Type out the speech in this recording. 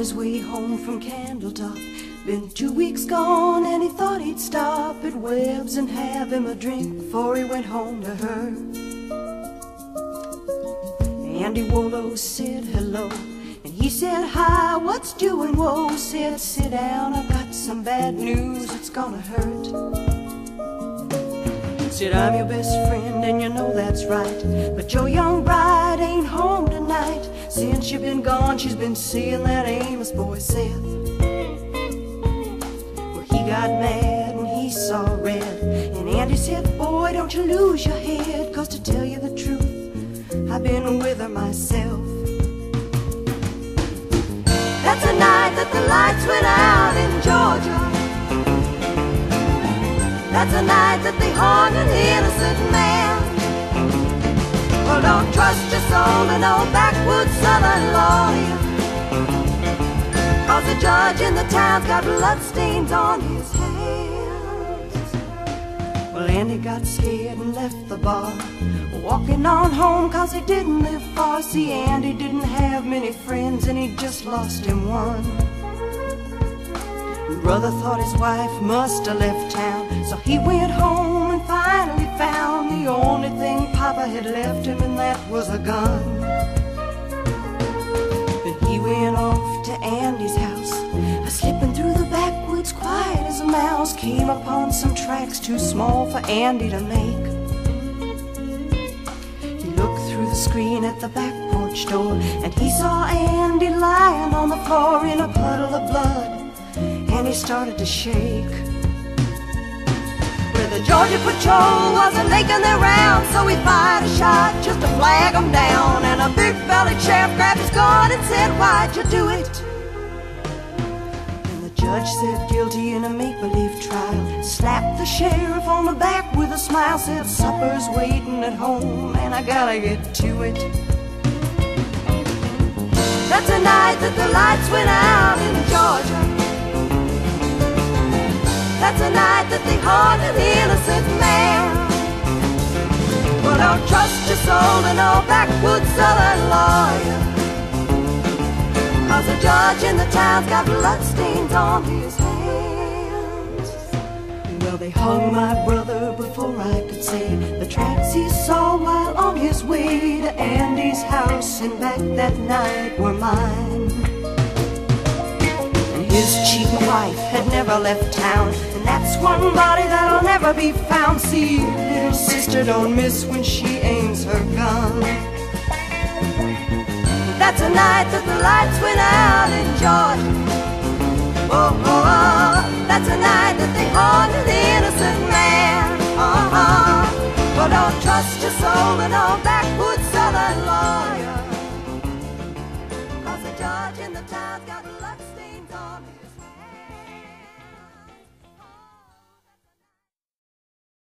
his way home from Candletop. Been 2 weeks gone and he thought he'd stop at Webb's and have him a drink before he went home to her. Andy Wollo said hello, and he said hi, what's doing? Whoa, said sit down, I've got some bad news, it's gonna hurt. Said I'm your best friend and you know that's right, but your young bride ain't home tonight. Since you've been gone she's been seeing that Amos boy Seth. Well, he got mad and he saw red, and Andy said, boy, don't you lose your head, 'cause to tell you the truth, I've been with her myself. That's the night that the lights went out in Georgia. That's the night that they hung an innocent man. Well, don't trust your soul to no backwoods southern lawyer, 'cause the judge in the town's got bloodstains on his hands. Well, Andy got scared and left the bar, walking on home 'cause he didn't live far. See, Andy didn't have many friends and he just lost him one. Brother thought his wife must have left town, so he went home and finally found the only thing Papa had left him, and that was a gun. Then he went off to Andy's house, slipping through the backwoods quiet as a mouse. Came upon some tracks too small for Andy to make. He looked through the screen at the back porch door, and he saw Andy lying on the floor in a puddle of blood, and he started to shake. Well, the Georgia patrol wasn't making their round, so he fired a shot just to flag them down. And a big-bellied sheriff grabbed his gun and said, why'd you do it? And the judge said guilty in a make-believe trial, slapped the sheriff on the back with a smile, said supper's waiting at home and I gotta get to it. That's the night that the lights went out in Georgia. That's the night that they hung an innocent man. Well, don't trust your soul to no backwoods southern lawyer, 'cause the judge in the town's got bloodstains on his hands. Well, they hung my brother before I could say the tracks he saw while on his way to Andy's house and back that night were mine. His cheap wife had never left town, and that's one body that'll never be found. See, little sister don't miss when she aims her gun. That's the night that the lights went out in Georgia. Oh, oh, oh. That's the night that they hung an innocent man. But don't trust your soul in all backwoods